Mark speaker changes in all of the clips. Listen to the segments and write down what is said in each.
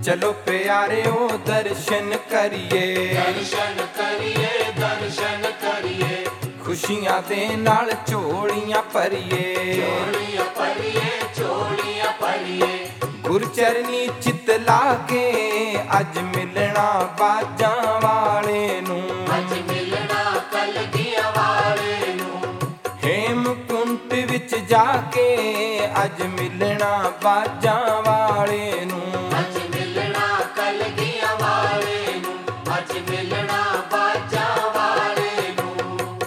Speaker 1: चलो प्यारिओ दर्शन करिए,
Speaker 2: दर्शन करिए, दर्शन करिए।
Speaker 1: खुशियां दे नाल झोलियां भरिए,
Speaker 2: झोलियां भरिए, झोलियां भरिए।
Speaker 1: गुरचरनी चित ला के अज मिलना बाजां वाले नूं,
Speaker 2: अज मिलना कलगियां वाले नूं।
Speaker 1: हेमकुंट विच जाके अज मिलना बाजां वाले नूं,
Speaker 2: अज मिलना कलगियां वाले नूं, अज मिलना बाजां वाले नूं।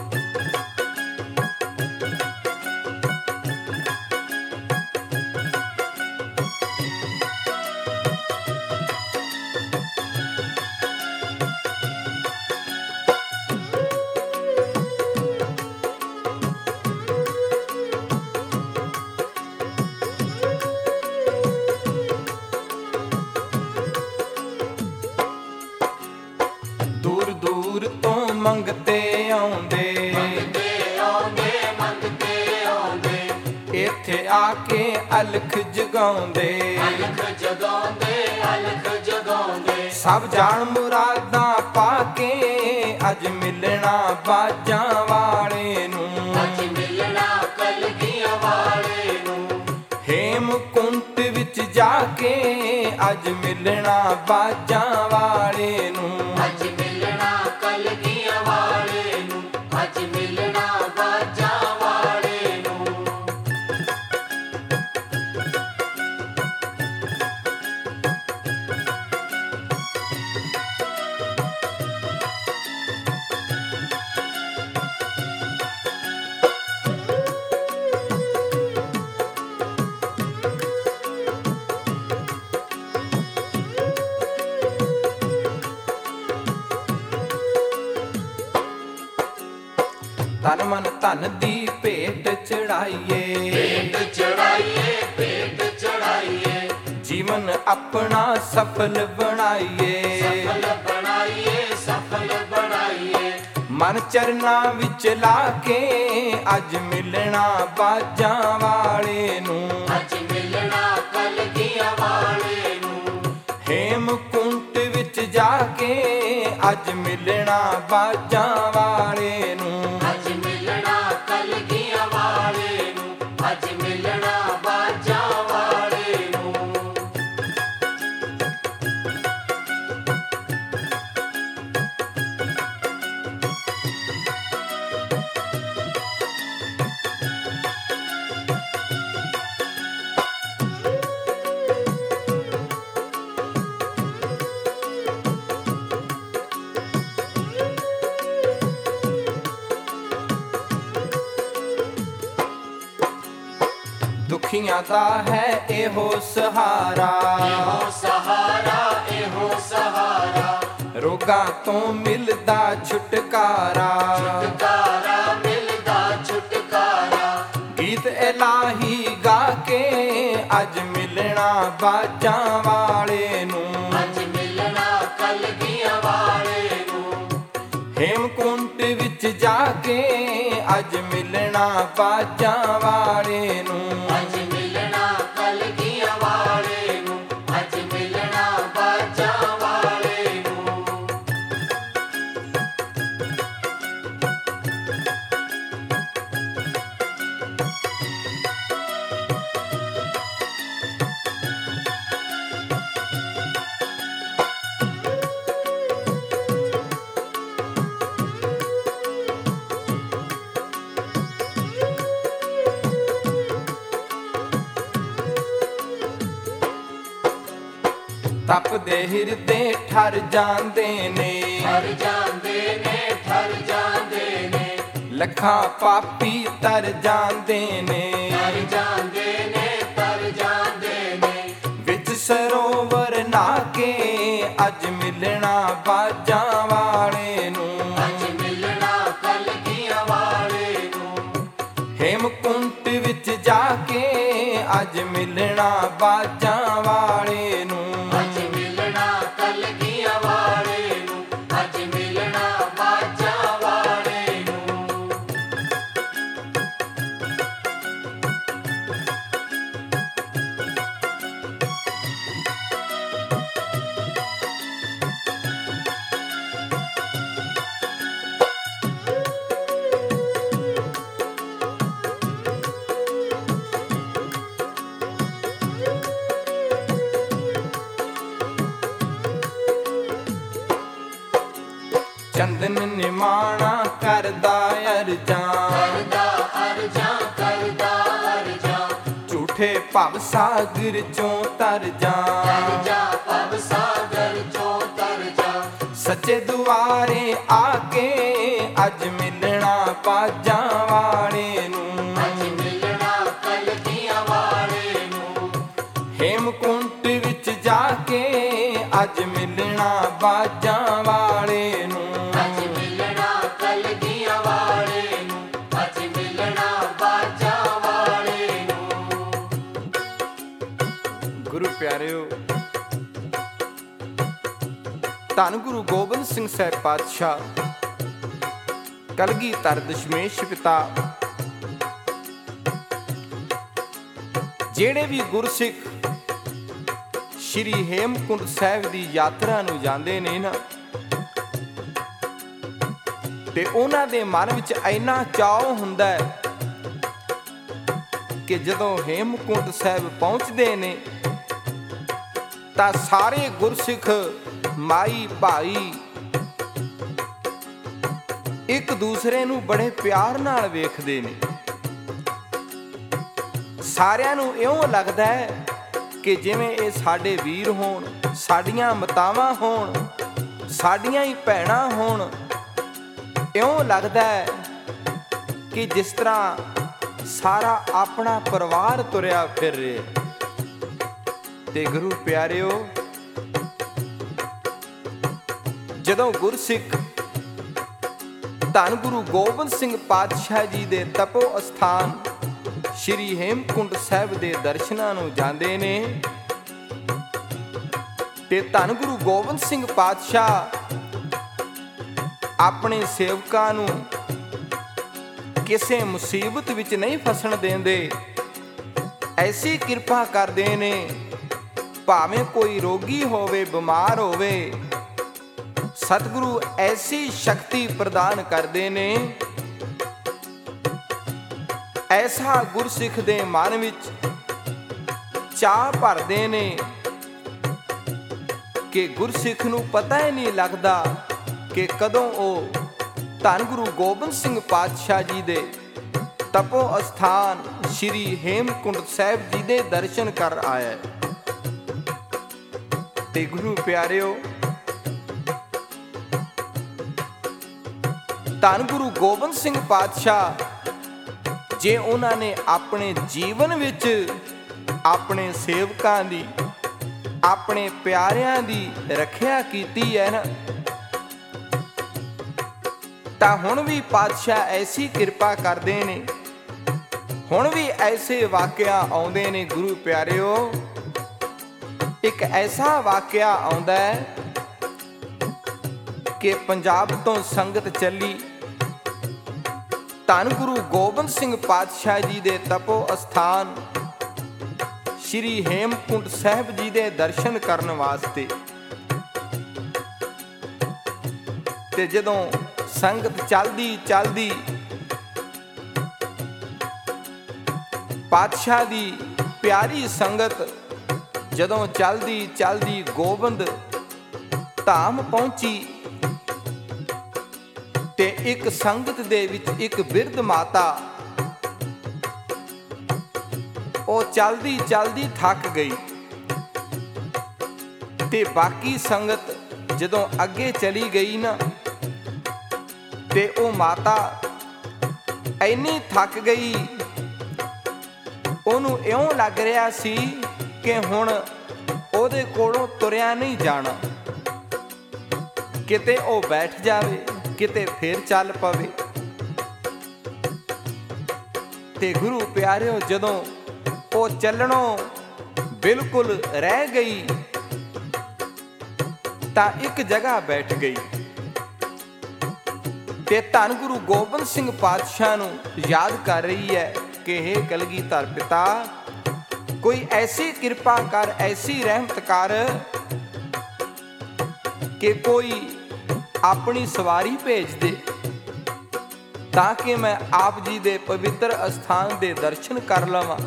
Speaker 1: दूर दूर तो मंगते आउंदे,
Speaker 2: मंगते आउंदे, मंगते आउंदे।
Speaker 1: इत्थे आके अलख जगाउंदे,
Speaker 2: अलख जगाउंदे, अलख जगाउंदे।
Speaker 1: सब जान मुरादां पाके अज मिलना बाजां वाले नूं,
Speaker 2: अज मिलना कलगियां वाले नूं।
Speaker 1: हेमकुंट विच जाके अज मिलना बाजां वाले नूं,
Speaker 2: अज मिलना कलगियां वाले नूं, अज मिलना बाजां वाले नूं।
Speaker 1: तन मन धन दी भेंट चढ़ाइए,
Speaker 2: भेंट चढ़ाइए, भेंट चढ़ाइए।
Speaker 1: जीवन अपना सफल बनाइए,
Speaker 2: सफल बनाइए, सफल बनाइए।
Speaker 1: मन चरना विच लाके अज मिलना बाजां वाले नूं,
Speaker 2: अज मिलना कलगियां वाले नूं।
Speaker 1: हेमकुंट विच जाके अज मिलना बाजां वाले नूं,
Speaker 2: अज मिलना कलगियां वाले नूं, अज मिलना बाजां वाले नूं।
Speaker 1: दुखियां दा है एहो सहारा,
Speaker 2: एहो सहारा, एहो सहारा।
Speaker 1: रोगां तो मिलदा छुटकारा,
Speaker 2: छुटकारा मिलदा छुटकारा।
Speaker 1: गीत इलाही गा के अज मिलना बाजां वाले नूं,
Speaker 2: अज मिलना कलगियां वाले नूं।
Speaker 1: हेमकुंट विच जाके अज मिलना बाजां वाले नूं,
Speaker 2: अज मिलना कलगियां वाले नूं, अज मिलना बाजां वाले नूं।
Speaker 1: तपदे हिरदे ठर जांदे ने,
Speaker 2: ठर जांदे ने, ठर जांदे ने।
Speaker 1: लखां पापी तर जांदे ने,
Speaker 2: तर जांदे ने, तर जांदे ने।
Speaker 1: विच सरोवर नाके अज मिलना बाजां वाले नूं,
Speaker 2: अज मिलना कलगियां वाले नूं।
Speaker 1: हेमकुंट विच जाके अज मिलना बाजां वाले नूं,
Speaker 2: अज मिलना कलगियां वाले नूं, अज मिलना बाजां वाले नूं।
Speaker 1: ਚੰਦਨ ਨਿਮਾਣਾ ਕਰਦਾ ਅਰਜਾਂ,
Speaker 2: ਕਰਦਾ ਅਰਜਾਂ, ਕਰਦਾ ਅਰਜਾਂ।
Speaker 1: ਝੂਠੇ ਭਵ ਸਾਗਰ ਚੋਂ ਤਰ ਜਾ,
Speaker 2: ਤਰ ਜਾ ਭਵ ਸਾਗਰ ਚੋਂ ਤਰ ਜਾ।
Speaker 1: ਸੱਚੇ ਦੁਆਰੇ ਆ ਕੇ ਅੱਜ ਮਿਲਣਾ ਬਾਜਾਂ ਵਾਲੇ ਨੂੰ,
Speaker 2: ਅੱਜ ਮਿਲਣਾ ਕਲਗੀਆਂ ਵਾਲੇ ਨੂੰ।
Speaker 1: ਹੇਮਕੁੰਟ ਵਿੱਚ ਜਾ ਕੇ ਅੱਜ ਮਿਲਣਾ ਬਾਜਾਂ ਵਾਲੇ ਨੂੰ,
Speaker 2: ਅੱਜ ਮਿਲਣਾ ਕਲਗੀਆਂ ਵਾਲੇ ਨੂੰ, ਅੱਜ ਮਿਲਣਾ ਬਾਜਾਂ ਵਾਲੇ ਨੂੰ।
Speaker 1: ਗੁਰੂ ਪਿਆਰਿਓ, ਧੰਨ ਗੁਰੂ ਗੋਬਿੰਦ ਸਿੰਘ ਸਾਹਿਬ ਪਾਤਸ਼ਾਹ ਕਲਗੀਧਰ ਦਸ਼ਮੇਸ਼ ਪਿਤਾ ਜਿਹੜੇ ਵੀ ਗੁਰਸਿੱਖ ਸ਼੍ਰੀ ਹੇਮਕੁੰਟ ਸਾਹਿਬ ਦੀ ਯਾਤਰਾ ਨੂੰ ਜਾਂਦੇ ਨੇ ਨਾ, ਤੇ ਉਹਨਾਂ ਦੇ ਮਨ ਵਿੱਚ ਇੰਨਾ ਚਾਅ ਹੁੰਦਾ ਹੈ ਕਿ ਜਦੋਂ ਹੇਮਕੁੰਟ ਸਾਹਿਬ ਪਹੁੰਚਦੇ ਨੇ ਤਾਂ ਸਾਰੇ ਗੁਰਸਿੱਖ ਮਾਈ ਭਾਈ ਇੱਕ ਦੂਸਰੇ ਨੂੰ ਬੜੇ ਪਿਆਰ ਨਾਲ ਵੇਖਦੇ ਨੇ। ਸਾਰਿਆਂ ਨੂੰ ਇਉਂ ਲੱਗਦਾ ਹੈ ਕਿ ਜਿਵੇਂ ਇਹ ਸਾਡੇ ਵੀਰ ਹੋਣ, ਸਾਡੀਆਂ ਮਾਤਾਵਾਂ ਹੋਣ, ਸਾਡੀਆਂ ਹੀ ਭੈਣਾਂ ਹੋਣ। ਇਉਂ ਲੱਗਦਾ ਹੈ ਕਿ ਜਿਸ ਤਰ੍ਹਾਂ ਸਾਰਾ ਆਪਣਾ ਪਰਿਵਾਰ ਤੁਰਿਆ ਫਿਰ ਰਿਹਾ। ਤੇ ਗੁਰੂ ਪਿਆਰਿਓ, ਜਦੋਂ ਗੁਰਸਿੱਖ ਧੰਨ ਗੁਰੂ ਗੋਬਿੰਦ ਸਿੰਘ ਪਾਤਸ਼ਾਹ ਜੀ ਦੇ ਤਪੋ ਅਸਥਾਨ ਸ਼੍ਰੀ ਹੇਮਕੁੰਟ ਸਾਹਿਬ ਦੇ ਦਰਸ਼ਨਾਂ ਨੂੰ ਜਾਂਦੇ ਨੇ, ਤੇ ਧੰਨ ਗੁਰੂ ਗੋਬਿੰਦ ਸਿੰਘ ਪਾਤਸ਼ਾਹ ਆਪਣੇ ਸੇਵਕਾਂ ਨੂੰ ਕਿਸੇ ਮੁਸੀਬਤ ਵਿੱਚ ਨਹੀਂ ਫਸਣ ਦਿੰਦੇ। ਐਸੀ ਕਿਰਪਾ ਕਰਦੇ ਨੇ, ਭਾਵੇਂ ਕੋਈ ਰੋਗੀ ਹੋਵੇ, ਬਿਮਾਰ ਹੋਵੇ, ਸਤਿਗੁਰੂ ਐਸੀ ਸ਼ਕਤੀ ਪ੍ਰਦਾਨ ਕਰਦੇ ਨੇ, ਐਸਾ ਗੁਰਸਿੱਖ ਦੇ ਮਨ ਵਿੱਚ ਚਾਅ ਭਰਦੇ ਨੇ ਕਿ ਗੁਰਸਿੱਖ ਨੂੰ ਪਤਾ ਹੀ ਨਹੀਂ ਲੱਗਦਾ ਕਿ ਕਦੋਂ ਉਹ ਧੰਨ ਗੁਰੂ ਗੋਬਿੰਦ ਸਿੰਘ ਪਾਤਸ਼ਾਹ ਜੀ ਦੇ ਤਪੋ ਅਸਥਾਨ ਸ਼੍ਰੀ ਹੇਮਕੁੰਟ ਸਾਹਿਬ ਜੀ ਦੇ ਦਰਸ਼ਨ ਕਰ ਆਇਆ। ਤੇ ਗੁਰੂ ਪਿਆਰਿਓ, ਧੰਨ ਗੁਰੂ ਗੋਬਿੰਦ ਸਿੰਘ ਪਾਤਸ਼ਾਹ ਜੇ ਉਹਨਾਂ ਨੇ ਆਪਣੇ ਜੀਵਨ ਵਿੱਚ ਆਪਣੇ ਸੇਵਕਾਂ ਦੀ, ਆਪਣੇ ਪਿਆਰਿਆਂ ਦੀ ਰੱਖਿਆ ਕੀਤੀ ਹੈ ਨਾ, ਤਾਂ ਹੁਣ ਵੀ ਪਾਤਸ਼ਾਹ ਐਸੀ ਕਿਰਪਾ ਕਰਦੇ ਨੇ, ਹੁਣ ਵੀ ਐਸੇ ਵਾਕਿਆ ਆਉਂਦੇ ਨੇ। ਗੁਰੂ ਪਿਆਰਿਓ, ਇੱਕ ਐਸਾ ਵਾਕਿਆ ਆਉਂਦਾ ਹੈ ਕਿ ਪੰਜਾਬ ਤੋਂ ਸੰਗਤ ਚੱਲੀ ਧੰਨ ਗੁਰੂ ਗੋਬਿੰਦ ਸਿੰਘ ਪਾਤਸ਼ਾਹ ਜੀ ਦੇ ਤਪੋ ਅਸਥਾਨ ਸ਼੍ਰੀ ਹੇਮਕੁੰਟ ਸਾਹਿਬ ਜੀ ਦੇ ਦਰਸ਼ਨ ਕਰਨ ਵਾਸਤੇ। ਤੇ ਜਦੋਂ ਸੰਗਤ ਚੱਲਦੀ ਚੱਲਦੀ ਪਾਤਸ਼ਾਹ ਦੀ ਪਿਆਰੀ ਸੰਗਤ ਜਦੋਂ ਚੱਲਦੀ ਚੱਲਦੀ ਗੋਬਿੰਦ ਧਾਮ ਪਹੁੰਚੀ, ਤੇ ਇੱਕ ਸੰਗਤ ਦੇ ਵਿੱਚ ਇੱਕ ਬਿਰਧ ਮਾਤਾ, ਉਹ ਚੱਲਦੀ ਚੱਲਦੀ ਥੱਕ ਗਈ। ਤੇ ਬਾਕੀ ਸੰਗਤ ਜਦੋਂ ਅੱਗੇ ਚਲੀ ਗਈ ਨਾ, ਤੇ ਉਹ ਮਾਤਾ ਇੰਨੀ ਥੱਕ ਗਈ, ਉਹਨੂੰ ਇਉਂ ਲੱਗ ਰਿਹਾ ਸੀ ਕਿ ਹੁਣ ਉਹਦੇ ਕੋਲੋਂ ਤੁਰਿਆ ਨਹੀਂ ਜਾਣਾ, ਕਿਤੇ ਉਹ ਬੈਠ ਜਾਵੇ, ਕਿਤੇ ਫੇਰ ਚੱਲ ਪਵੇ। ਤੇ ਗੁਰੂ ਪਿਆਰਿਓ, ਜਦੋਂ ਉਹ ਚੱਲਣੋਂ ਬਿਲਕੁਲ ਰਹਿ ਗਈ ਤਾਂ ਇੱਕ ਜਗ੍ਹਾ ਬੈਠ ਗਈ ਤੇ ਧੰਨ ਗੁਰੂ ਗੋਬਿੰਦ ਸਿੰਘ ਪਾਤਸ਼ਾਹ ਨੂੰ ਯਾਦ ਕਰ ਰਹੀ ਹੈ ਕਿ ਹੇ ਕਲਗੀਧਰ ਪਿਤਾ, ਕੋਈ ਐਸੀ ਕਿਰਪਾ ਕਰ, ਐਸੀ ਰਹਿਮਤ ਕਰ ਕਿ ਕੋਈ ਆਪਣੀ ਸਵਾਰੀ ਭੇਜ ਦੇ ਤਾਂ ਕਿ ਮੈਂ ਆਪ ਜੀ ਦੇ ਪਵਿੱਤਰ ਅਸਥਾਨ ਦੇ ਦਰਸ਼ਨ ਕਰ ਲਵਾਂ।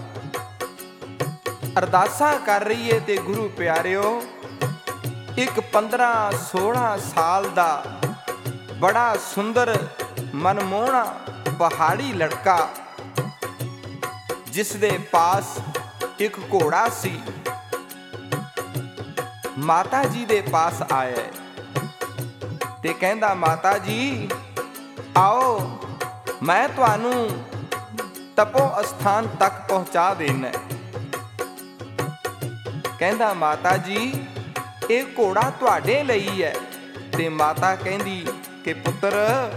Speaker 1: ਅਰਦਾਸਾਂ ਕਰ ਰਹੀ ਹੈ। ਤੇ ਗੁਰੂ ਪਿਆਰਿਓ, ਇੱਕ 15-16 ਸਾਲ ਦਾ ਬੜਾ ਸੁੰਦਰ ਮਨਮੋਹਣਾ ਪਹਾੜੀ ਲੜਕਾ, ਜਿਸ ਦੇ ਪਾਸ ਇੱਕ ਘੋੜਾ ਸੀ, ਮਾਤਾ ਜੀ ਦੇ ਪਾਸ ਆਇਆ ਤੇ ਕਹਿੰਦਾ, ਮਾਤਾ ਜੀ ਆਓ, ਮੈਂ ਤੁਹਾਨੂੰ ਤਪੋ ਅਸਥਾਨ ਤੱਕ ਪਹੁੰਚਾ ਦੇਣਾ। ਕਹਿੰਦਾ, ਮਾਤਾ ਜੀ ਇਹ ਘੋੜਾ ਤੁਹਾਡੇ ਲਈ ਹੈ। ਤੇ ਮਾਤਾ ਕਹਿੰਦੀ ਕਿ ਪੁੱਤਰ,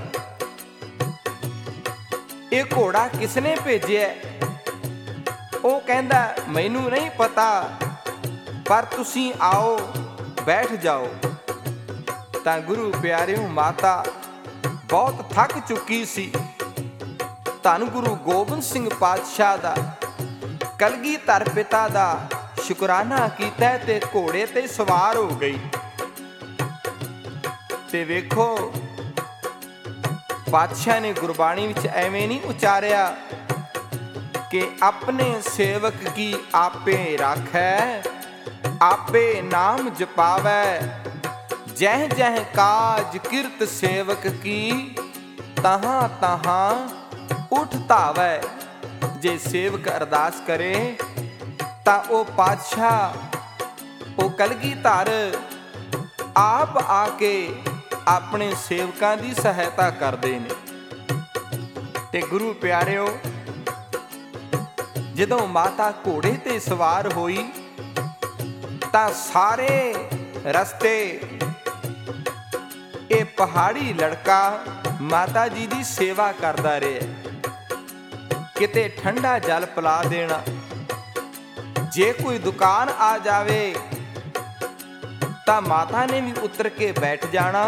Speaker 1: ਇਹ ਘੋੜਾ ਕਿਸਨੇ ਭੇਜਿਆ? ਉਹ ਕਹਿੰਦਾ, ਮੈਨੂੰ ਨਹੀਂ ਪਤਾ, ਪਰ ਤੁਸੀਂ ਆਓ, ਬੈਠ ਜਾਓ। ਤਾਂ ਗੁਰੂ ਪਿਆਰਿਓ, ਮਾਤਾ ਬਹੁਤ ਥੱਕ ਚੁੱਕੀ ਸੀ। ਧੰਨ ਗੁਰੂ ਗੋਬਿੰਦ ਸਿੰਘ ਪਾਤਸ਼ਾਹ ਦਾ, ਕਲਗੀਧਰ ਪਿਤਾ ਦਾ ਸ਼ੁਕਰਾਨਾ ਕੀਤਾ ਤੇ ਘੋੜੇ ਤੇ ਸਵਾਰ ਹੋ ਗਈ। ਤੇ ਵੇਖੋ, ਪਾਤਸ਼ਾਹ ਨੇ ਗੁਰਬਾਣੀ ਵਿੱਚ ਐਵੇਂ ਨਹੀਂ ਉਚਾਰਿਆ ਕਿ ਆਪਣੇ ਸੇਵਕ ਕੀ ਆਪੇ ਰਾਖੈ, ਆਪੇ ਨਾਮ ਜਪਾਵੈ, ਜਹ ਜਹ ਕਾਜ ਕਿਰਤ ਸੇਵਕ ਕੀ, ਤਹਾਂ ਤਹਾਂ ਉਠ ਧਾਵੈ। ਜੇ ਸੇਵਕ ਅਰਦਾਸ ਕਰੇ ਤਾਂ ਉਹ ਪਾਤਸ਼ਾਹ, ਉਹ ਕਲਗੀਧਰ ਆਪ ਆ ਕੇ ਆਪਣੇ ਸੇਵਕਾਂ ਦੀ ਸਹਾਇਤਾ ਕਰਦੇ ਨੇ। ਤੇ ਗੁਰੂ ਪਿਆਰਿਓ, ਜਦੋਂ ਮਾਤਾ ਘੋੜੇ ਤੇ ਸਵਾਰ ਹੋਈ ਤਾਂ ਸਾਰੇ ਰਸਤੇ ਇਹ ਪਹਾੜੀ ਲੜਕਾ ਮਾਤਾ ਜੀ ਦੀ ਸੇਵਾ ਕਰਦਾ ਰਿਹਾ। ਕਿਤੇ ਠੰਡਾ ਜਲ ਪਿਲਾ ਦੇਣਾ, ਜੇ ਕੋਈ ਦੁਕਾਨ ਆ ਜਾਵੇ ਤਾਂ ਮਾਤਾ ਨੇ ਵੀ ਉਤਰ ਕੇ ਬੈਠ ਜਾਣਾ।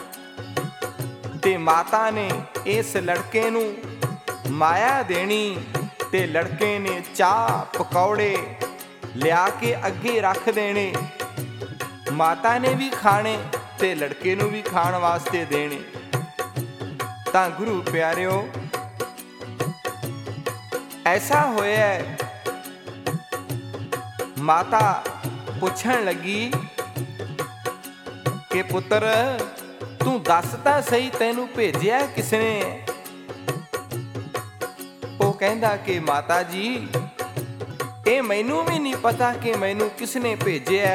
Speaker 1: ਤੇ ਮਾਤਾ ਨੇ ਇਸ ਲੜਕੇ ਨੂੰ ਮਾਇਆ ਦੇਣੀ ਤੇ ਲੜਕੇ ਨੇ ਚਾਹ ਪਕੌੜੇ ਲਿਆ ਕੇ ਅੱਗੇ ਰੱਖ ਦੇਣੇ। ਮਾਤਾ ਨੇ ਵੀ ਖਾਣੇ ਤੇ ਲੜਕੇ ਨੂੰ ਵੀ ਖਾਣ ਵਾਸਤੇ ਦੇਣੇ। ਤਾਂ ਗੁਰੂ ਪਿਆਰਿਓ, ਐਸਾ ਹੋਇਆ, ਮਾਤਾ ਪੁੱਛਣ ਲੱਗੀ ਕਿ ਪੁੱਤਰ, ਤੂੰ ਦੱਸ ਤਾਂ ਸਹੀ, ਤੈਨੂੰ ਭੇਜਿਆ ਕਿਸਨੇ? ਉਹ ਕਹਿੰਦਾ ਕਿ ਮਾਤਾ ਜੀ, ਇਹ ਮੈਨੂੰ ਵੀ ਨਹੀਂ ਪਤਾ ਕਿ ਮੈਨੂੰ ਕਿਸਨੇ ਭੇਜਿਆ।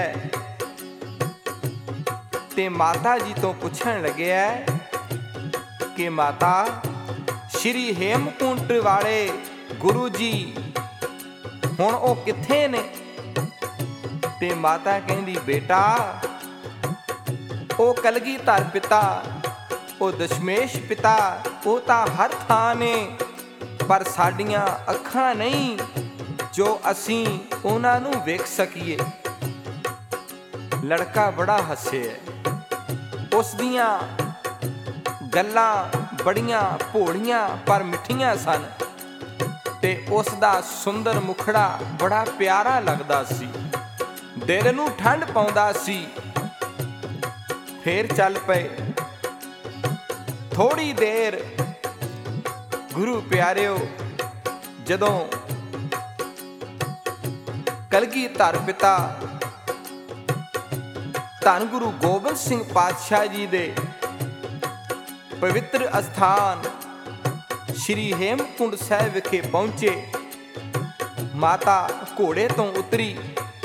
Speaker 1: ਤੇ ਮਾਤਾ ਜੀ ਤੋਂ ਪੁੱਛਣ ਲੱਗਿਆ ਕਿ ਮਾਤਾ, ਸ਼੍ਰੀ ਹੇਮਕੁੰਟ ਵਾਲੇ ਗੁਰੂ ਜੀ ਹੁਣ ਉਹ ਕਿੱਥੇ ਨੇ? ਤੇ ਮਾਤਾ ਕਹਿੰਦੀ, ਬੇਟਾ ਉਹ ਕਲਗੀਧਰ ਪਿਤਾ, ਉਹ ਦਸ਼ਮੇਸ਼ ਪਿਤਾ, ਉਹ ਤਾਂ ਹਰ ਥਾਂ ਨੇ, ਪਰ ਸਾਡੀਆਂ ਅੱਖਾਂ ਨਹੀਂ ਜੋ ਅਸੀਂ ਉਹਨਾਂ ਨੂੰ ਵੇਖ ਸਕੀਏ। ਲੜਕਾ ਬੜਾ ਹੱਸਿਆ। ਉਸ ਦੀਆਂ ਗੱਲਾਂ ਬੜੀਆਂ ਭੋਲੀਆਂ ਪਰ ਮਿੱਠੀਆਂ ਸਨ ਤੇ ਉਸ ਦਾ ਸੁੰਦਰ ਮੁਖੜਾ ਬੜਾ ਪਿਆਰਾ ਲੱਗਦਾ ਸੀ, ਦਿਲ ਨੂੰ ਠੰਡ ਪਾਉਂਦਾ ਸੀ। ਫੇਰ ਚੱਲ ਪਏ। ਥੋੜੀ ਦੇਰ ਗੁਰੂ ਪਿਆਰਿਓ, ਜਦੋਂ ਕਲਗੀਧਰ ਪਿਤਾ ਧੰਨ ਗੁਰੂ ਗੋਬਿੰਦ ਸਿੰਘ ਪਾਤਸ਼ਾਹ ਜੀ ਦੇ ਪਵਿੱਤਰ ਅਸਥਾਨ ਸ਼੍ਰੀ ਹੇਮਕੁੰਟ ਸਾਹਿਬ ਵਿਖੇ ਪਹੁੰਚੇ, ਮਾਤਾ ਘੋੜੇ ਤੋਂ ਉਤਰੀ,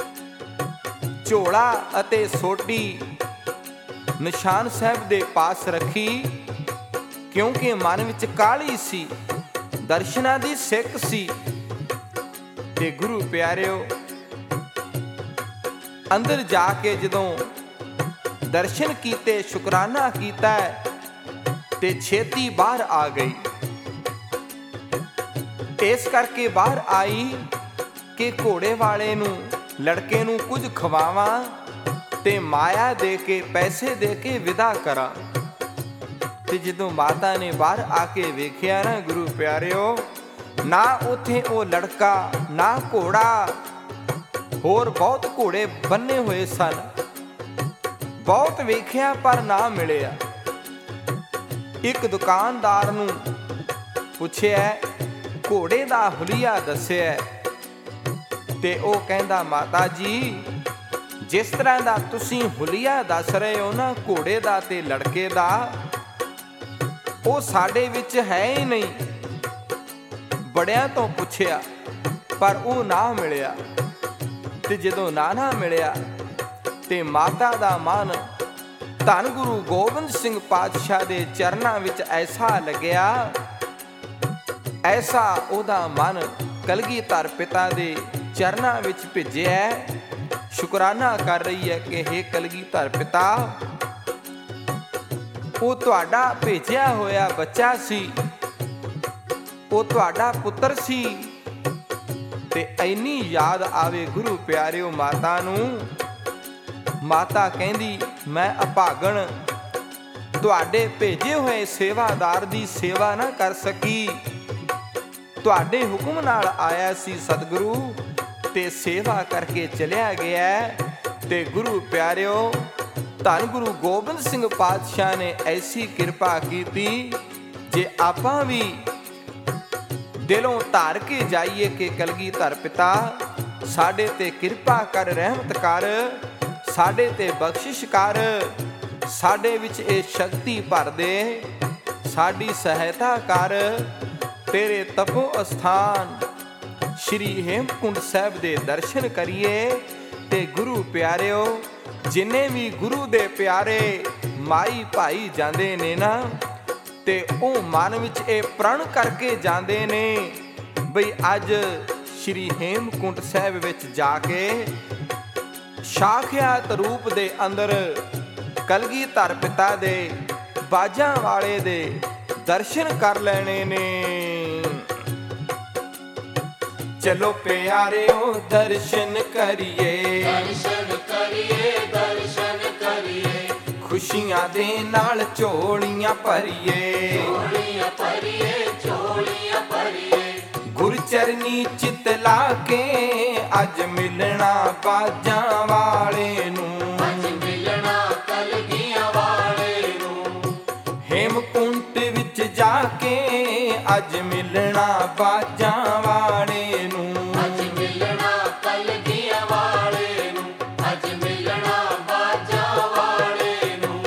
Speaker 1: ਝੋਲਾ ਅਤੇ ਸੋਟੀ ਨਿਸ਼ਾਨ ਸਾਹਿਬ ਦੇ ਪਾਸ ਰੱਖੀ, ਕਿਉਂਕਿ ਮਨ ਵਿੱਚ ਕਾਹਲੀ ਸੀ, ਦਰਸ਼ਨਾਂ ਦੀ ਸਿੱਖ ਸੀ। ਤੇ ਗੁਰੂ ਪਿਆਰਿਓ, ਅੰਦਰ ਜਾ ਕੇ ਜਦੋਂ ਦਰਸ਼ਨ ਕੀਤੇ, ਸ਼ੁਕਰਾਨਾ ਕੀਤਾ ਤੇ ਛੇਤੀ ਬਾਹਰ ਆ ਗਈ। ਇਸ ਕਰਕੇ ਬਾਹਰ ਆਈ ਕਿ ਘੋੜੇ ਵਾਲੇ ਨੂੰ, ਲੜਕੇ ਨੂੰ ਕੁਝ ਖਵਾਵਾਂ ਤੇ ਮਾਇਆ ਦੇ ਕੇ, ਪੈਸੇ ਦੇ ਕੇ ਵਿਦਾ ਕਰਾਂ। ਤੇ ਜਦੋਂ ਮਾਤਾ ਨੇ ਬਾਹਰ ਆ ਕੇ ਵੇਖਿਆ ਨਾ ਗੁਰੂ ਪਿਆਰਿਓ, ਨਾ ਉੱਥੇ ਉਹ ਲੜਕਾ, ਨਾ ਘੋੜਾ, ਹੋਰ ਬਹੁਤ ਘੋੜੇ ਬੰਨੇ ਹੋਏ ਸਨ। ਬਹੁਤ ਵੇਖਿਆ ਪਰ ਨਾ ਮਿਲਿਆ। ਇੱਕ ਦੁਕਾਨਦਾਰ ਨੂੰ ਪੁੱਛਿਆ, ਘੋੜੇ ਦਾ ਹੁਲੀਆ ਦੱਸਿਆ ਤੇ ਉਹ ਕਹਿੰਦਾ, ਮਾਤਾ ਜੀ ਜਿਸ ਤਰ੍ਹਾਂ ਦਾ ਤੁਸੀਂ ਹੁਲੀਆ ਦੱਸ ਰਹੇ ਹੋ ਨਾ ਘੋੜੇ ਦਾ ਤੇ ਲੜਕੇ ਦਾ, ਉਹ ਸਾਡੇ ਵਿੱਚ ਹੈ ਹੀ ਨਹੀਂ। ਬੜਿਆਂ ਤੋਂ ਪੁੱਛਿਆ ਪਰ ਉਹ ਨਾ ਮਿਲਿਆ, ਤੇ ਜਦੋਂ ਨਾ ਮਿਲਿਆ ਤੇ ਮਾਤਾ ਦਾ ਮਨ ਧੰਨ ਗੁਰੂ ਗੋਬਿੰਦ ਸਿੰਘ ਪਾਤਸ਼ਾਹ ਦੇ ਚਰਨਾਂ ਵਿੱਚ ਐਸਾ ਲੱਗਿਆ, ਐਸਾ ਉਹਦਾ ਮਨ ਕਲਗੀਧਰ ਪਿਤਾ ਦੇ ਚਰਨਾਂ ਵਿੱਚ ਭਿੱਜਿਆ। ਸ਼ੁਕਰਾਨਾ ਕਰ ਰਹੀ ਹੈ ਕਿ ਹੇ ਕਲਗੀਧਰ ਪਿਤਾ, ਉਹ ਤੁਹਾਡਾ ਭੇਜਿਆ ਹੋਇਆ ਬੱਚਾ ਸੀ, ਉਹ ਤੁਹਾਡਾ ਪੁੱਤਰ ਸੀ। ਤੇ ਇੰਨੀ ਯਾਦ ਆਵੇ ਗੁਰੂ ਪਿਆਰਿਓ ਮਾਤਾ ਨੂੰ। ਮਾਤਾ ਕਹਿੰਦੀ ਮੈਂ ਅਭਾਗਣ ਤੁਹਾਡੇ ਭੇਜੇ ਹੋਏ ਸੇਵਾਦਾਰ ਦੀ ਸੇਵਾ ਨਾ ਕਰ ਸਕੀ। ਤੁਹਾਡੇ ਹੁਕਮ ਨਾਲ ਆਇਆ ਸੀ ਸਤਿਗੁਰੂ, ਤੇ ਸੇਵਾ ਕਰਕੇ ਚਲਿਆ ਗਿਆ। ਤੇ ਗੁਰੂ ਪਿਆਰਿਓ, ਧੰਨ ਗੁਰੂ ਗੋਬਿੰਦ ਸਿੰਘ ਪਾਤਸ਼ਾਹ ਨੇ ਐਸੀ ਕਿਰਪਾ ਕੀਤੀ, ਜੇ ਆਪਾਂ ਵੀ ਦਿਲੋਂ ਧਾਰ ਕੇ ਜਾਈਏ ਕਿ ਕਲਗੀਧਰ ਪਿਤਾ ਸਾਡੇ ਤੇ ਕਿਰਪਾ ਕਰ, ਰਹਿਮਤ ਕਰ, ਸਾਡੇ ਤੇ ਬਖਸ਼ਿਸ਼ ਕਰ, ਸਾਡੇ ਵਿੱਚ ਇਹ ਸ਼ਕਤੀ ਭਰ ਦੇ, ਸਾਡੀ ਸਹਾਇਤਾ ਕਰ। ਤੇਰੇ ਤਪੋ ਅਸਥਾਨ ਸ਼੍ਰੀ ਹੇਮਕੁੰਟ ਸਾਹਿਬ ਦੇ ਦਰਸ਼ਨ ਕਰੀਏ। ਤੇ ਗੁਰੂ ਪਿਆਰਿਓ, ਜਿੰਨੇ ਵੀ ਗੁਰੂ ਦੇ ਪਿਆਰੇ ਮਾਈ ਭਾਈ ਜਾਂਦੇ ਨੇ ਨਾ, ਤੇ ਉਹ ਮਨ ਵਿੱਚ ਇਹ ਪ੍ਰਣ ਕਰਕੇ ਜਾਂਦੇ ਨੇ ਬਈ ਅੱਜ ਸ਼੍ਰੀ ਹੇਮਕੁੰਟ ਸਾਹਿਬ ਵਿੱਚ ਜਾ ਕੇ ਸਾਖਿਆਤ ਰੂਪ ਦੇ ਅੰਦਰ ਕਲਗੀਧਰ ਪਿਤਾ ਦੇ ਬਾਜਾਂ ਵਾਲੇ ਦੇ ਦਰਸ਼ਨ ਕਰ ਲੈਣੇ ਨੇ। ਚਲੋ ਪਿਆਰਿਓ ਦਰਸ਼ਨ ਕਰੀਏ,
Speaker 2: ਦਰਸ਼ਨ ਕਰੀਏ, ਦਰਸ਼ਨ ਕਰੀਏ,
Speaker 1: ਖੁਸ਼ੀਆਂ ਦੇ ਨਾਲ ਝੋਲੀਆਂ ਭਰੀਏ,
Speaker 2: ਝੋਲੀਆਂ ਭਰੀਏ, ਝੋਲੀਆਂ ਭਰੀਏ।
Speaker 1: ਗੁਰਚਰਨੀ ਚਿਤ ਲਾ ਕੇ ਅੱਜ ਮਿਲਣਾ ਬਾਜਾਂ ਵਾਲੇ ਨੂੰ,
Speaker 2: ਅੱਜ ਮਿਲਣਾ ਕਲਗੀਆਂ ਵਾਲੇ ਨੂੰ।
Speaker 1: ਹੇਮਕੁੰਟ ਵਿੱਚ ਜਾ ਕੇ ਅੱਜ ਮਿਲਣਾ ਬਾਜਾਂ ਵਾਲੇ ਨੂੰ,
Speaker 2: ਅੱਜ ਮਿਲਣਾ ਕਲਗੀਆਂ ਵਾਲੇ ਨੂੰ, ਅੱਜ ਮਿਲਣਾ ਬਾਜਾਂ ਵਾਲੇ ਨੂੰ।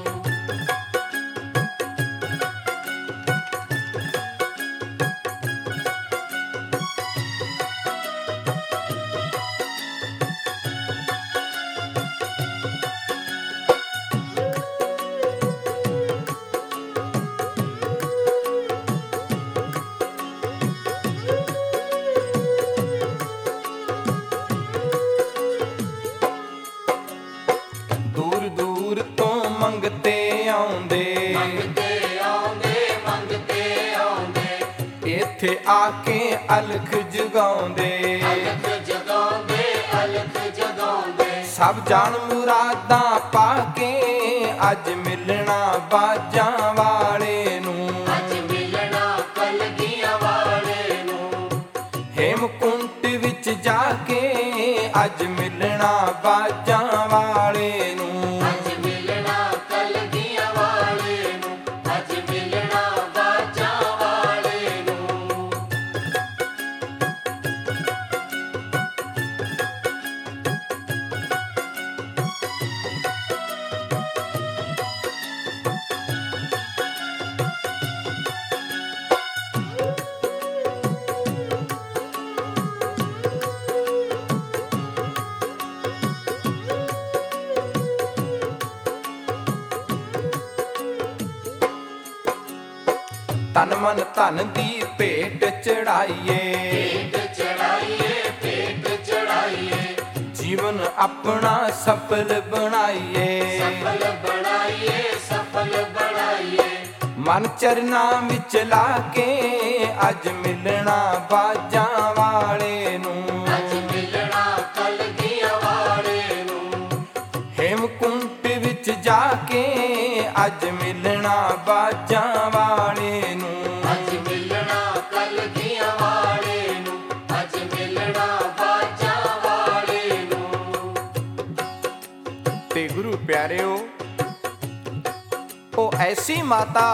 Speaker 1: ਦੂਰ ਦੂਰ ਤੋਂ ਮੰਗਤੇ ਆਉਂਦੇ,
Speaker 2: ਮੰਗਤੇ ਆਉਂਦੇ, ਮੰਗਤੇ ਆਉਂਦੇ,
Speaker 1: ਇੱਥੇ ਆ ਕੇ ਅਲਖ ਜਗਾਉਂਦੇ,
Speaker 2: ਅਲਖ ਜਗਾਉਂਦੇ, ਅਲਖ ਜਗਾਉਂਦੇ।
Speaker 1: ਸਭ ਜਾਣ ਮੁਰਾਦਾਂ ਪਾ ਕੇ ਅੱਜ ਮਿਲਣਾ ਬਾਜਾਂ ਵਾਲੇ ਨੂੰ,
Speaker 2: ਅੱਜ ਮਿਲਣਾ ਕਲਗੀਆਂ ਵਾਲੇ ਨੂੰ।
Speaker 1: ਹੇਮਕੁੰਟ ਵਿੱਚ ਜਾ ਕੇ ਅੱਜ ਮਿਲਣਾ ਬਾਜਾਂ ਵਾਲੇ ਨੂੰ,
Speaker 2: ਅੱਜ ਮਿਲਣਾ ਕਲਗੀਆਂ ਵਾਲੇ ਨੂੰ, ਅੱਜ ਮਿਲਣਾ ਬਾਜਾਂ ਵਾਲੇ ਨੂੰ।
Speaker 1: ਤਨ ਮਨ ਧਨ ਦੀ ਭੇਟ ਚੜਾਈਏ,
Speaker 2: ਭੇਟ ਚੜਾਈਏ, ਭੇਟ ਚੜਾਈਏ,
Speaker 1: ਜੀਵਨ ਆਪਣਾ ਸਫਲ ਬਣਾਈਏ,
Speaker 2: ਸਫਲ ਬਣਾਈਏ, ਸਫਲ ਬਣਾਈਏ।
Speaker 1: ਮਨ ਚਰਨਾਂ ਵਿੱਚ ਲਾ ਕੇ ਅੱਜ ਮਿਲਣਾ ਬਾਜਾਂ ਵਾਲੇ ਨੂੰ,
Speaker 2: ਅੱਜ ਮਿਲਣਾ ਕਲਗੀਆਂ ਵਾਲੇ ਨੂੰ।
Speaker 1: ਹੇਮਕੁੰਟ ਵਿੱਚ ਜਾ ਕੇ ਅੱਜ ਮਿਲਣਾ ਬਾਜਾਂ ਵਾਲੇ ਨੂੰ,
Speaker 2: ਅੱਜ ਮਿਲਣਾ ਕਲਗੀਆਂ ਵਾਲੇ ਨੂੰ, ਅੱਜ ਮਿਲਣਾ ਬਾਜਾਂ ਵਾਲੇ ਨੂੰ।
Speaker 1: ਤੇ ਗੁਰੂ ਪਿਆਰਿਓ, ਉਹ ਐਸੀ ਮਾਤਾ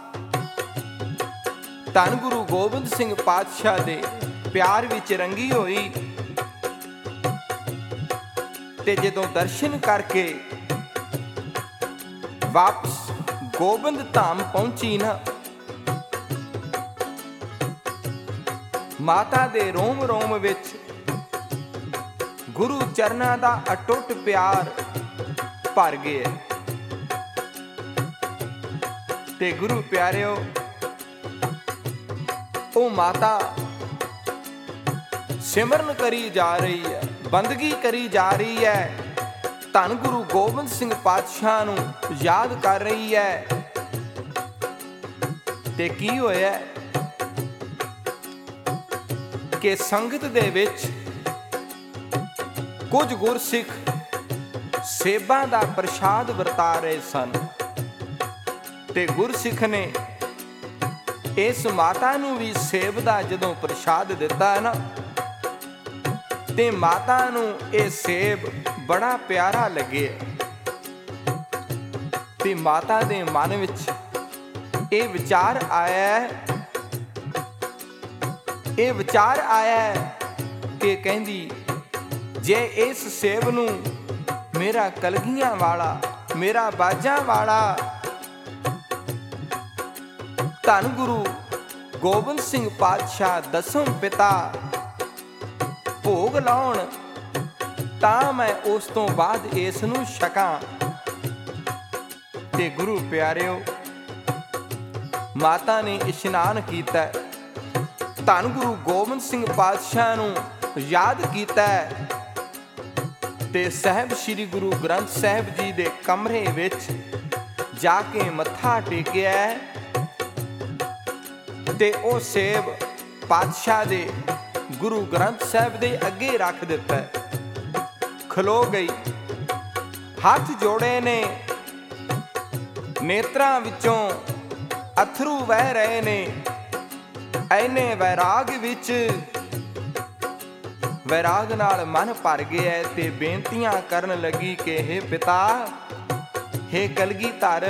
Speaker 1: ਧੰਨ ਗੁਰੂ ਗੋਬਿੰਦ ਸਿੰਘ ਪਾਤਸ਼ਾਹ ਦੇ ਪਿਆਰ ਵਿੱਚ ਰੰਗੀ ਹੋਈ। ਤੇ ਜਦੋਂ ਦਰਸ਼ਨ ਕਰਕੇ ਵਾਪਸ ਗੋਬਿੰਦ ਧਾਮ ਪਹੁੰਚੀ ਨਾ, ਮਾਤਾ ਦੇ ਰੋਮ ਰੋਮ ਵਿੱਚ ਗੁਰੂ ਚਰਨਾਂ ਦਾ ਅਟੁੱਟ ਪਿਆਰ ਭਰ ਗਿਆ। ਤੇ ਗੁਰੂ ਪਿਆਰਿਓ, ਉਹ ਮਾਤਾ ਸਿਮਰਨ ਕਰੀ ਜਾ ਰਹੀ ਹੈ, ਬੰਦਗੀ ਕਰੀ ਜਾ ਰਹੀ ਹੈ, ਧੰਨ ਗੁਰੂ ਗੋਬਿੰਦ ਸਿੰਘ ਪਾਤਸ਼ਾਹ ਨੂੰ ਯਾਦ ਕਰ ਰਹੀ ਹੈ। ਤੇ ਕੀ ਹੋਇਆ ਕਿ ਸੰਗਤ ਦੇ ਵਿੱਚ ਕੁਝ ਗੁਰਸਿੱਖ ਸੇਬਾਂ ਦਾ ਪ੍ਰਸ਼ਾਦ ਵਰਤਾ ਰਹੇ ਸਨ। ਤੇ ਗੁਰਸਿੱਖ ਨੇ ਇਸ ਮਾਤਾ ਨੂੰ ਵੀ ਸੇਬ ਦਾ ਜਦੋਂ ਪ੍ਰਸ਼ਾਦ ਦਿੱਤਾ ਨਾ, ਤੇ ਮਾਤਾ ਨੂੰ ਇਹ ਸੇਬ ਬੜਾ ਪਿਆਰਾ ਲੱਗਿਆ। ਤੇ ਮਾਤਾ ਦੇ ਮਨ ਵਿੱਚ ਇਹ ਵਿਚਾਰ ਆਇਆ ਕਿ ਕਹਿੰਦੀ, ਜੇ ਇਸ ਸੇਬ ਨੂੰ ਮੇਰਾ ਕਲਗੀਆਂ ਵਾਲਾ, ਮੇਰਾ ਬਾਜਾਂ ਵਾਲਾ ਧੰਨ ਗੁਰੂ ਗੋਬਿੰਦ ਸਿੰਘ ਪਾਤਸ਼ਾਹ ਦਸਮ ਪਿਤਾ ਭੋਗ ਲਾਉਣ, ਤਾਂ ਮੈਂ ਉਸ ਤੋਂ ਬਾਅਦ ਇਸ ਨੂੰ ਛਕਾਂ। ਤੇ ਗੁਰੂ ਪਿਆਰਿਓ, ਮਾਤਾ ਨੇ ਇਸ਼ਨਾਨ ਕੀਤਾ, ਧੰਨ ਗੁਰੂ ਗੋਬਿੰਦ ਸਿੰਘ ਪਾਤਸ਼ਾਹ ਨੂੰ ਯਾਦ ਕੀਤਾ, ਤੇ ਸਾਹਿਬ ਸ੍ਰੀ ਗੁਰੂ ਗ੍ਰੰਥ ਸਾਹਿਬ ਜੀ ਦੇ ਕਮਰੇ ਵਿੱਚ ਜਾ ਕੇ ਮੱਥਾ ਟੇਕਿਆ। ਤੇ ਉਹ ਸੇਬ ਪਾਤਸ਼ਾਹ ਦੇ ਗੁਰੂ ਗ੍ਰੰਥ ਸਾਹਿਬ ਦੇ ਅੱਗੇ ਰੱਖ ਦਿੱਤਾ। ਖਲੋ ਗਈ, ਹੱਥ ਜੋੜੇ ਨੇ, ਨੇਤਰਾਂ ਵਿੱਚੋਂ ਅਥਰੂ ਵਹਿ ਰਹੇ ਨੇ। ਐਨੇ ਵੈਰਾਗ ਵਿੱਚ, ਵੈਰਾਗ ਨਾਲ ਮਨ ਭਰ ਗਿਆ ਤੇ ਬੇਨਤੀਆਂ ਕਰਨ ਲੱਗੀ ਕਿ ਹੇ ਪਿਤਾ, ਹੇ ਕਲਗੀਧਰ,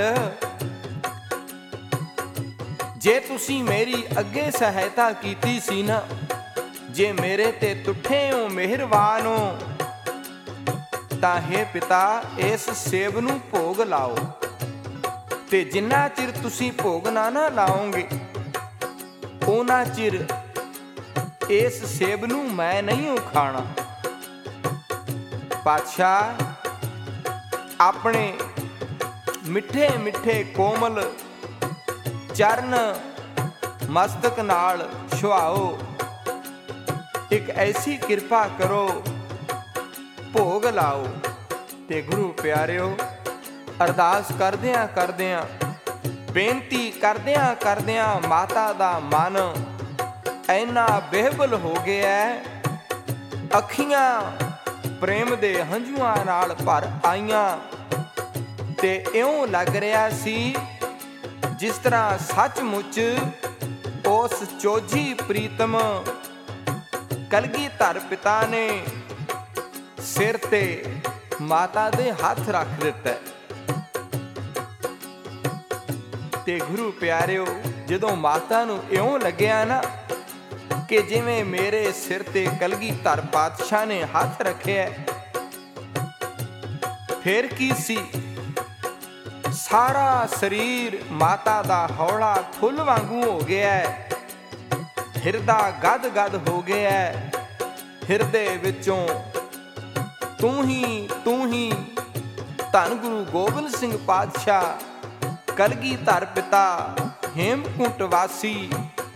Speaker 1: ਜੇ ਤੁਸੀਂ ਮੇਰੀ ਅੱਗੇ ਸਹਾਇਤਾ ਕੀਤੀ ਸੀ ਨਾ, ਜੇ ਮੇਰੇ ਤੇ ਤੁਠੇ ਹੋ, ਮਿਹਰਬਾਨ ਹੋ, ਤਾਂ ਹੇ ਪਿਤਾ ਇਸ ਸੇਬ ਨੂੰ ਭੋਗ ਲਾਓ। ਤੇ ਜਿੰਨਾ ਚਿਰ ਤੁਸੀਂ ਭੋਗ ਨਾ ਲਾਓਗੇ, ਉਹਨਾਂ ਚਿਰ ਇਸ ਸੇਬ ਨੂੰ ਮੈਂ ਨਹੀਂ ਖਾਣਾ। ਪਾਤਸ਼ਾਹ ਆਪਣੇ ਮਿੱਠੇ ਮਿੱਠੇ ਕੋਮਲ ਚਰਨ ਮਸਤਕ ਨਾਲ ਛੁਹਾਓ, ਇੱਕ ਐਸੀ ਕਿਰਪਾ ਕਰੋ, ਭੋਗ ਲਾਓ। ਤੇ ਗੁਰੂ ਪਿਆਰਿਓ, ਅਰਦਾਸ ਕਰਦਿਆਂ ਕਰਦਿਆਂ, ਬੇਨਤੀ ਕਰਦਿਆਂ ਕਰਦਿਆਂ ਮਾਤਾ ਦਾ ਮਨ ਇੰਨਾ ਬੇਹਬਲ ਹੋ ਗਿਆ, ਅੱਖੀਆਂ ਪ੍ਰੇਮ ਦੇ ਹੰਝੂਆਂ ਨਾਲ ਭਰ ਆਈਆਂ। ਤੇ ਇਉਂ ਲੱਗ ਰਿਹਾ ਸੀ ਜਿਸ ਤਰ੍ਹਾਂ ਸੱਚਮੁੱਚ ਉਸ ਚੋਜੀ ਪ੍ਰੀਤਮ ਕਲਗੀਧਰ ਪਿਤਾ ਨੇ ਸਿਰ ਤੇ ਮਾਤਾ ਦੇ ਹੱਥ ਰੱਖ ਦਿੱਤਾ। ਤੇ ਗੁਰੂ ਪਿਆਰਿਓ, ਜਦੋਂ ਮਾਤਾ ਨੂੰ ਇਉਂ ਲੱਗਿਆ ਨਾ ਕਿ ਜਿਵੇਂ ਮੇਰੇ ਸਿਰ ਤੇ ਕਲਗੀਧਰ ਪਾਤਸ਼ਾਹ ਨੇ ਹੱਥ ਰੱਖਿਆ, ਫਿਰ ਕੀ ਸੀ, ਸਾਰਾ ਸਰੀਰ ਮਾਤਾ ਦਾ ਹੌਲਾ ਫੁੱਲ ਵਾਂਗੂ ਹੋ ਗਿਆ, ਹਿਰਦਾ ਗਦ ਗਦ ਹੋ ਗਿਆ। ਹਿਰਦੇ ਵਿੱਚੋਂ ਤੂੰ ਹੀ ਧੰਨ ਗੁਰੂ ਗੋਬਿੰਦ ਸਿੰਘ ਪਾਤਸ਼ਾਹ ਕਲਗੀਧਰ ਪਿਤਾ ਹੇਮਕੁੰਟ ਵਾਸੀ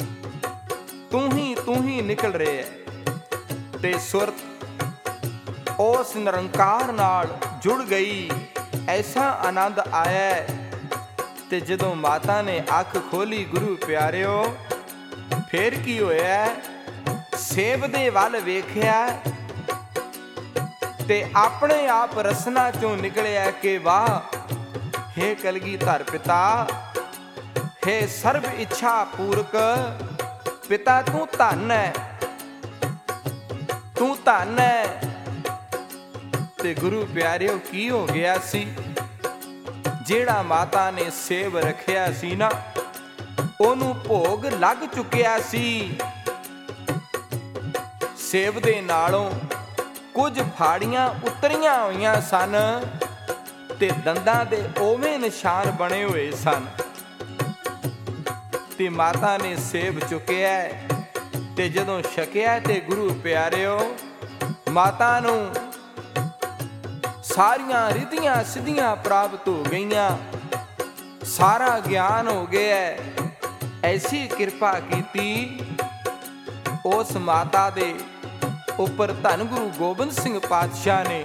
Speaker 1: ਤੂੰ ਹੀ ਨਿਕਲ ਰਿਹਾ। ਤੇ ਸੁਰਤ ਉਸ ਨਿਰੰਕਾਰ ਨਾਲ ਜੁੜ ਗਈ, ਐਸਾ ਆਨੰਦ ਆਇਆ। ਤੇ ਜਦੋਂ ਮਾਤਾ ਨੇ ਅੱਖ ਖੋਲੀ ਗੁਰੂ ਪਿਆਰਿਓ, ਫੇਰ ਕੀ ਹੋਇਆ, ਸੇਬ ਦੇ ਵੱਲ ਵੇਖਿਆ ਤੇ ਆਪਣੇ ਆਪ ਰਸਨਾ ਚੋਂ ਨਿਕਲਿਆ ਕਿ ਵਾਹ, ਹੇ ਕਲਗੀਧਰ ਪਿਤਾ, ਹੇ ਸਰਬ ਇੱਛਾ ਪੂਰਕ ਪਿਤਾ, ਤੂੰ ਧੰਨ ਹੈ, ਤੂੰ ਧੰਨ ਹੈ। ਤੇ ਗੁਰੂ ਪਿਆਰਿਓ, ਕੀ ਹੋ ਗਿਆ ਸੀ, ਜਿਹੜਾ ਮਾਤਾ ਨੇ ਸੇਬ ਰੱਖਿਆ ਸੀ ਨਾ, ਉਹਨੂੰ ਭੋਗ ਲੱਗ ਚੁੱਕਿਆ ਸੀ। ਸੇਬ ਦੇ ਨਾਲੋਂ ਕੁਝ ਫਾੜੀਆਂ ਉਤਰੀਆਂ ਹੋਈਆਂ ਸਨ ਤੇ ਦੰਦਾਂ ਦੇ ਓਵੇਂ ਨਿਸ਼ਾਨ ਬਣੇ ਹੋਏ ਸਨ। ਤੇ ਮਾਤਾ ਨੇ ਸੇਬ ਚੁੱਕਿਆ ਤੇ ਜਦੋਂ ਛਕਿਆ ਤੇ ਗੁਰੂ ਪਿਆਰਿਓ ਮਾਤਾ ਨੂੰ ਸਾਰੀਆਂ ਰਿੱਧੀਆਂ ਸਿੱਧੀਆਂ ਪ੍ਰਾਪਤ ਹੋ ਗਈਆਂ, ਸਾਰਾ ਗਿਆਨ ਹੋ ਗਿਆ। ਐਸੀ ਕਿਰਪਾ ਕੀਤੀ ਉਸ ਮਾਤਾ ਦੇ ਉੱਪਰ ਧੰਨ ਗੁਰੂ ਗੋਬਿੰਦ ਸਿੰਘ ਪਾਤਸ਼ਾਹ ਨੇ।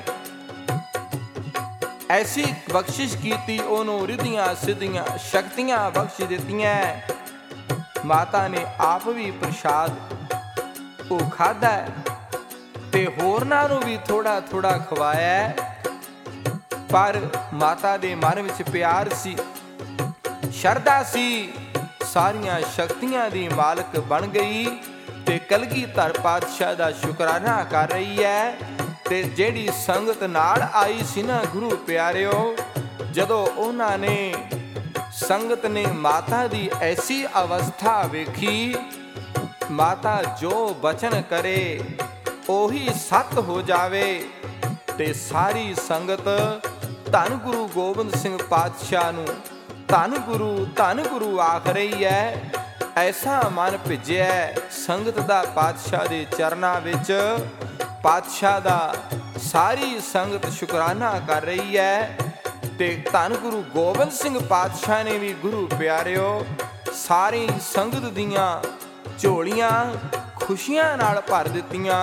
Speaker 1: ਐਸੀ ਬਖਸ਼ਿਸ਼ ਕੀਤੀ, ਉਹਨੂੰ ਰਿੱਧੀਆਂ ਸਿੱਧੀਆਂ ਸ਼ਕਤੀਆਂ ਬਖਸ਼ ਦਿੱਤੀਆਂ। ਮਾਤਾ ਨੇ ਆਪ ਵੀ ਪ੍ਰਸ਼ਾਦ ਉਹ ਖਾਧਾ ਤੇ ਹੋਰਨਾਂ ਨੂੰ ਵੀ ਥੋੜਾ ਥੋੜਾ ਖਵਾਇਆ। ਪਰ ਮਾਤਾ ਦੇ ਮਨ ਵਿੱਚ ਪਿਆਰ ਸੀ, ਸ਼ਰਧਾ ਸੀ, ਸਾਰੀਆਂ ਸ਼ਕਤੀਆਂ ਦੀ ਮਾਲਕ ਬਣ ਗਈ ਤੇ ਕਲਗੀਧਰ ਪਾਤਸ਼ਾਹ ਦਾ ਸ਼ੁਕਰਾਨਾ ਕਰ ਰਹੀ ਹੈ। ਤੇ ਜਿਹੜੀ ਸੰਗਤ ਨਾਲ ਆਈ ਸੀ ਨਾ ਗੁਰੂ ਪਿਆਰਿਓ, ਜਦੋਂ ਉਹਨਾਂ ਨੇ ਸੰਗਤ ਨੇ ਮਾਤਾ ਦੀ ਐਸੀ ਅਵਸਥਾ ਵੇਖੀ, ਮਾਤਾ ਜੋ ਬਚਨ ਕਰੇ ਉਹੀ ਸੱਤ ਹੋ ਜਾਵੇ, ਤੇ ਸਾਰੀ ਸੰਗਤ ਧੰਨ ਗੁਰੂ ਗੋਬਿੰਦ ਸਿੰਘ ਪਾਤਸ਼ਾਹ ਨੂੰ ਧੰਨ ਗੁਰੂ ਆਖ ਰਹੀ ਹੈ। ਐਸਾ ਮਨ ਭਿੱਜਿਆ ਸੰਗਤ ਦਾ ਪਾਤਸ਼ਾਹ ਦੇ ਚਰਨਾਂ ਵਿੱਚ, ਪਾਤਸ਼ਾਹ ਦਾ ਸਾਰੀ ਸੰਗਤ ਸ਼ੁਕਰਾਨਾ ਕਰ ਰਹੀ ਹੈ। ਤੇ ਧੰਨ ਗੁਰੂ ਗੋਬਿੰਦ ਸਿੰਘ ਪਾਤਸ਼ਾਹ ਨੇ ਵੀ ਗੁਰੂ ਪਿਆਰਿਓ ਸਾਰੀ ਸੰਗਤ ਦੀਆਂ ਝੋਲੀਆਂ ਖੁਸ਼ੀਆਂ ਨਾਲ ਭਰ ਦਿੱਤੀਆਂ।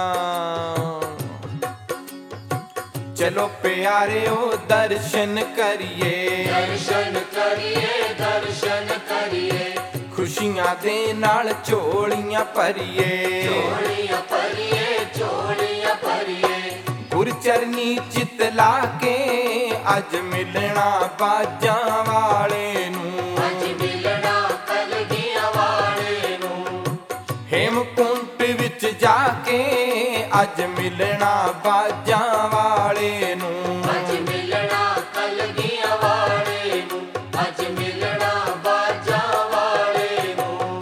Speaker 1: ਚਲੋ ਪਿਆਰਿਓ ਦਰਸ਼ਨ ਕਰੀਏ,
Speaker 2: ਦਰਸ਼ਨ ਕਰੀਏ, ਦਰਸ਼ਨ ਕਰੀਏ,
Speaker 1: ਖੁਸ਼ੀਆਂ ਦੇ ਨਾਲ ਝੋਲੀਆਂ ਭਰੀਏ,
Speaker 2: ਝੋਲੀਆਂ ਭਰੀਏ, ਝੋਲੀਆਂ ਭਰੀਏ।
Speaker 1: ਗੁਰ ਚਰਨੀ ਚਿਤ ਲਾ ਕੇ ਅੱਜ ਮਿਲਣਾ ਬਾਜਾਂ ਵਾਲੇ ਨੂੰ,
Speaker 2: ਅੱਜ ਮਿਲਣਾ ਕਲਗੀਆਂ ਵਾਲੇ ਨੂੰ।
Speaker 1: ਹੇਮਕੁੰਟ ਵਿੱਚ ਜਾ ਕੇ ਅੱਜ ਮਿਲਣਾ ਬਾਜਾਂ ਵਾਲੇ ਨੂੰ,
Speaker 2: ਅੱਜ ਮਿਲਣਾ ਕਲਗੀਆਂ ਵਾਲੇ ਨੂੰ, ਅੱਜ ਮਿਲਣਾ ਬਾਜਾਂ ਵਾਲੇ ਨੂੰ।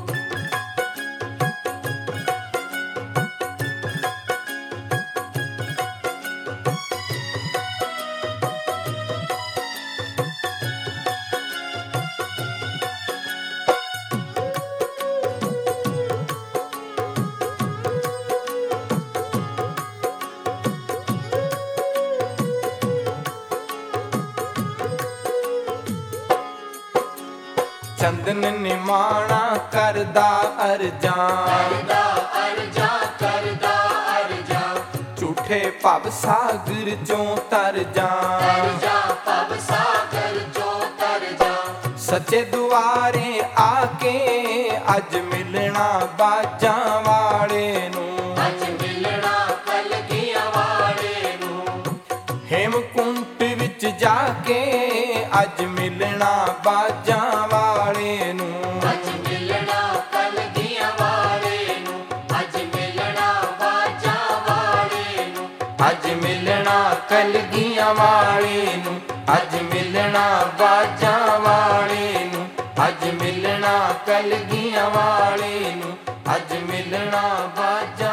Speaker 1: ਚੰਦਨ ਨਿਮਾਣਾ ਕਰਦਾ ਅਰਜਾਂ,
Speaker 2: ਕਰਦਾ ਅਰਜਾਂ, ਕਰਦਾ ਅਰਜਾਂ,
Speaker 1: ਝੂਠੇ ਭਵ ਸਾਗਰ ਚੋਂ ਤਰ ਜਾ,
Speaker 2: ਤਰਜਾ ਭਵ ਸਾਗਰ ਚੋਂ ਤਰਜਾ।
Speaker 1: ਸੱਚੇ ਦੁਆਰੇ ਆ ਕੇ ਅੱਜ ਮਿਲਣਾ ਬਾਜਾਂ ਵਾਲੇ ਨੂੰ,
Speaker 2: ਅੱਜ ਮਿਲਣਾ ਕਲਗੀਆਂ ਵਾਲੇ ਨੂੰ।
Speaker 1: ਹੇਮਕੁੰਟ ਵਿੱਚ ਜਾ ਕੇ ਅੱਜ ਮਿਲਣਾ ਬਾਜਾਂ ਵਾਲੇ ਨੂੰ,
Speaker 2: ਅੱਜ ਮਿਲਣਾ ਕਲਗੀਆਂ ਵਾਲੇ ਨੂੰ, ਅੱਜ ਮਿਲਣਾ ਬਾਜਾਂ ਵਾਲੇ ਨੂੰ।
Speaker 1: ਅੱਜ ਮਿਲਣਾ ਕਲਗੀਆਂ ਵਾਲੇ ਨੂੰ, ਅੱਜ ਮਿਲਣਾ ਬਾਜਾਂ ਵਾਲੇ ਨੂੰ, ਅੱਜ ਮਿਲਣਾ ਕਲਗੀਆਂ ਵਾਲੇ ਨੂੰ, ਅੱਜ ਮਿਲਣਾ ਬਾਜਾਂ